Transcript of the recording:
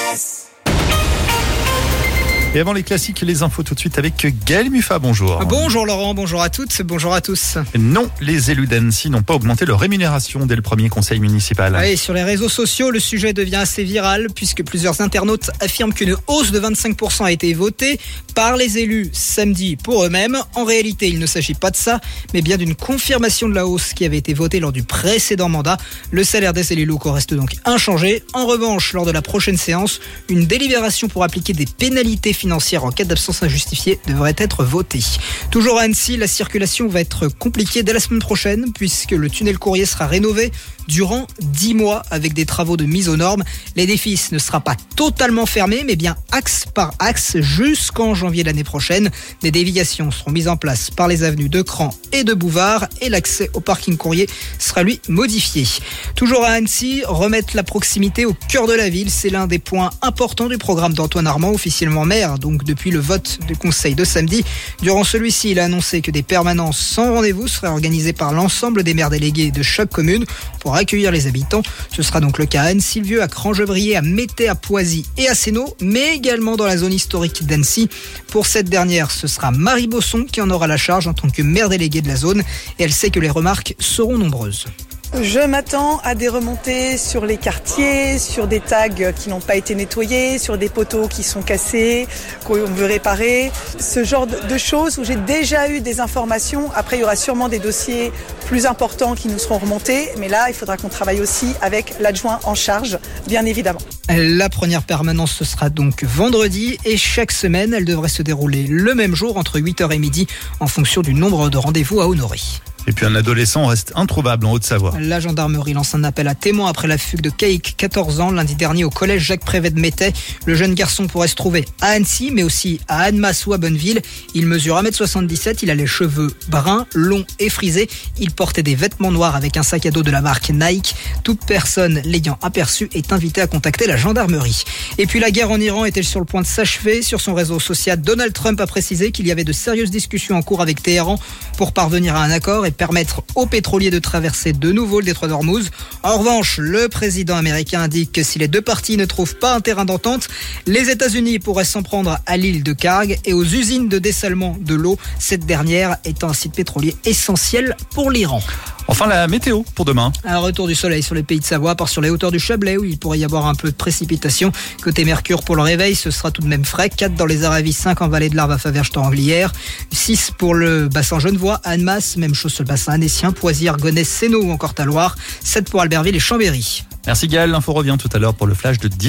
RVVS. Et avant les classiques, les infos tout de suite avec Gaël Muffat, bonjour. Bonjour Laurent, bonjour à toutes, bonjour à tous. Non, les élus d'Annecy n'ont pas augmenté leur rémunération dès le premier conseil municipal. Oui, sur les réseaux sociaux, le sujet devient assez viral puisque plusieurs internautes affirment qu'une hausse de 25% a été votée par les élus samedi pour eux-mêmes. En réalité, il ne s'agit pas de ça, mais bien d'une confirmation de la hausse qui avait été votée lors du précédent mandat. Le salaire des élus locaux reste donc inchangé. En revanche, lors de la prochaine séance, une délibération pour appliquer des pénalités financière en cas d'absence injustifiée devrait être votée. Toujours à Annecy, la circulation va être compliquée dès la semaine prochaine puisque le tunnel Courrier sera rénové durant 10 mois avec des travaux de mise aux normes. L'édifice ne sera pas totalement fermé mais bien axe par axe jusqu'en janvier l'année prochaine. Des déviations seront mises en place par les avenues de Cran et de Bouvard et l'accès au parking Courrier sera lui modifié. Toujours à Annecy, remettre la proximité au cœur de la ville, c'est l'un des points importants du programme d'Antoine Armand, officiellement maire donc depuis le vote du conseil de samedi. Durant celui-ci, il a annoncé que des permanences sans rendez-vous seraient organisées par l'ensemble des maires délégués de chaque commune pour accueillir les habitants. Ce sera donc le cas à Annecy-le-Vieux, à Crangeuvrier, à Métais, à Poisy et à Sénaux, mais également dans la zone historique d'Annecy. Pour cette dernière, ce sera Marie Bosson qui en aura la charge en tant que maire déléguée de la zone et elle sait que les remarques seront nombreuses. Je m'attends à des remontées sur les quartiers, sur des tags qui n'ont pas été nettoyés, sur des poteaux qui sont cassés, qu'on veut réparer. Ce genre de choses où j'ai déjà eu des informations. Après, il y aura sûrement des dossiers plus importants qui nous seront remontés. Mais là, il faudra qu'on travaille aussi avec l'adjoint en charge, bien évidemment. La première permanence, ce sera donc vendredi et chaque semaine, elle devrait se dérouler le même jour entre 8h et midi en fonction du nombre de rendez-vous à honorer. Et puis un adolescent reste introuvable en Haute-Savoie. La gendarmerie lance un appel à témoins après la fugue de Caïc, 14 ans, lundi dernier au collège Jacques Prévet de Métais. Le jeune garçon pourrait se trouver à Annecy, mais aussi à Annemasse ou à Bonneville. Il mesure 1m77, il a les cheveux bruns, longs et frisés. Il portait des vêtements noirs avec un sac à dos de la marque Nike. Toute personne l'ayant aperçu est invitée à contacter la gendarmerie. Et puis la guerre en Iran est-elle sur le point de s'achever ? Sur son réseau social, Donald Trump a précisé qu'il y avait de sérieuses discussions en cours avec Téhéran pour parvenir à un accord et permettre aux pétroliers de traverser de nouveau le détroit d'Ormuz. En revanche, le président américain indique que si les deux parties ne trouvent pas un terrain d'entente, les États-Unis pourraient s'en prendre à l'île de Karg et aux usines de dessalement de l'eau, cette dernière étant un site pétrolier essentiel pour l'Iran. Enfin, la météo pour demain. Un retour du soleil sur les pays de Savoie, à part sur les hauteurs du Chablais où il pourrait y avoir un peu de précipitation. Côté Mercure pour le réveil, ce sera tout de même frais. 4 dans les Aravis, 5 en vallée de l'Arve à Faverges-Torrenglières. 6 pour le bassin Genevois, Annemasse, même chose sur le bassin annécien, Poisy, Gonesse, Sénaux ou encore Talloires. 7 pour Albertville et Chambéry. Merci Gaël, l'info revient tout à l'heure pour le flash de 10.